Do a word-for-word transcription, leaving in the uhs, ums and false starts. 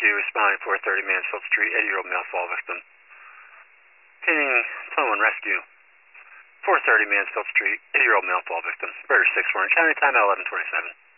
responding four thirty Mansfield Street, eighty-year-old male fall victim. Pinging twenty-one Rescue. four thirty Mansfield Street, eighty-year-old male fall victim. Bird six four in County, time at eleven twenty-seven.